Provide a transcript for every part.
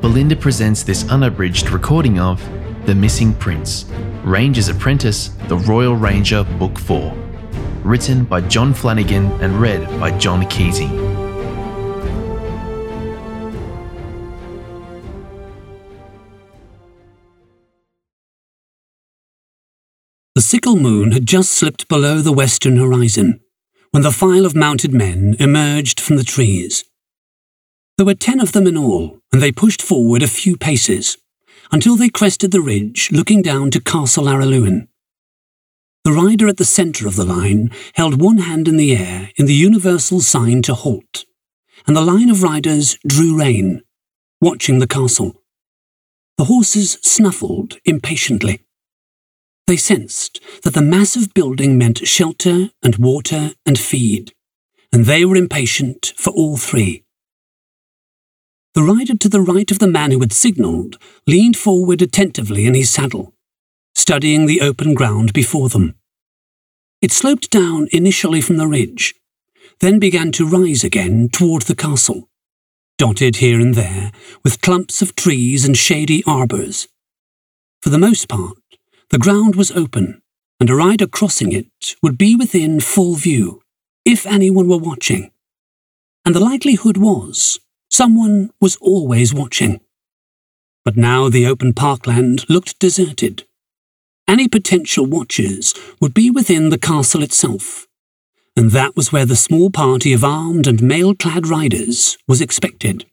Belinda presents this unabridged recording of The Missing Prince, Ranger's Apprentice, The Royal Ranger, Book 4. Written by John Flanagan and read by John Kesey. The sickle moon had just slipped below the western horizon when the file of mounted men emerged from the trees. There were 10 of them in all, and they pushed forward a few paces, until they crested the ridge looking down to Castle Araluen. The rider at the centre of the line held one hand in the air in the universal sign to halt, and the line of riders drew rein, watching the castle. The horses snuffled impatiently. They sensed that the massive building meant shelter and water and feed, and they were impatient for all three. The rider to the right of the man who had signalled leaned forward attentively in his saddle, studying the open ground before them. It sloped down initially from the ridge, then began to rise again toward the castle, dotted here and there with clumps of trees and shady arbours. For the most part, the ground was open, and a rider crossing it would be within full view, if anyone were watching. And the likelihood was someone was always watching. But now the open parkland looked deserted. Any potential watchers would be within the castle itself, and that was where the small party of armed and mail-clad riders was expected.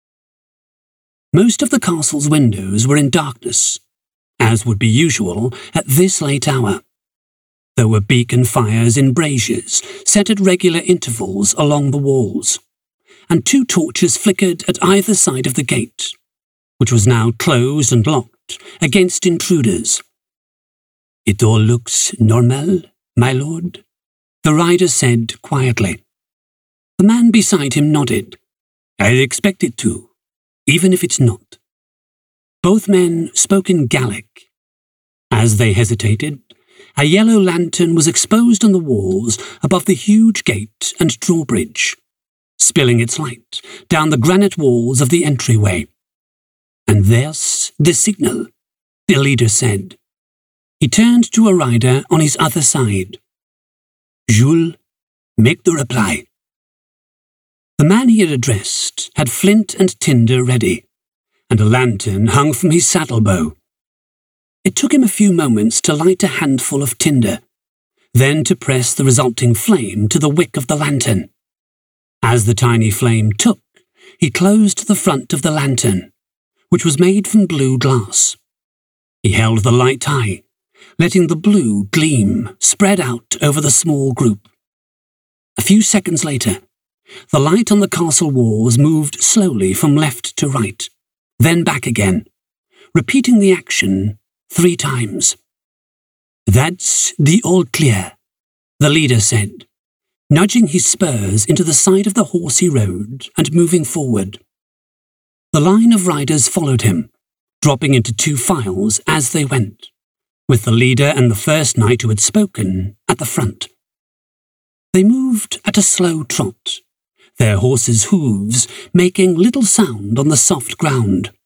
Most of the castle's windows were in darkness, as would be usual at this late hour. There were beacon fires in braziers set at regular intervals along the walls, and 2 torches flickered at either side of the gate, which was now closed and locked against intruders. "It all looks normal, my lord," the rider said quietly. The man beside him nodded. "I'd expect it to, even if it's not." Both men spoke in Gaelic. As they hesitated, a yellow lantern was exposed on the walls above the huge gate and drawbridge, spilling its light down the granite walls of the entryway. "And there's the signal," the leader said. He turned to a rider on his other side. "Jules, make the reply." The man he had addressed had flint and tinder ready, and a lantern hung from his saddlebow. It took him a few moments to light a handful of tinder, then to press the resulting flame to the wick of the lantern. As the tiny flame took, he closed the front of the lantern, which was made from blue glass. He held the light high, letting the blue gleam spread out over the small group. A few seconds later, the light on the castle walls moved slowly from left to right, then back again, repeating the action 3 times. "That's the all clear," the leader said, nudging his spurs into the side of the horse he rode and moving forward. The line of riders followed him, dropping into 2 files as they went, with the leader and the first knight who had spoken at the front. They moved at a slow trot, their horses' hooves making little sound on the soft ground.